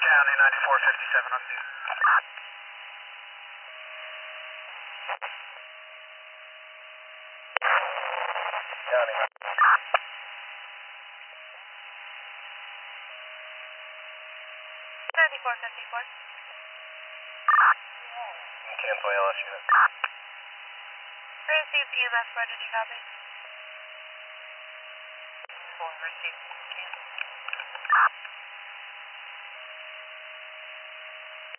County 9457 on 2. County. 9454. Cancel ALS unit. Received EMS ready to copy. Full received. Cancel.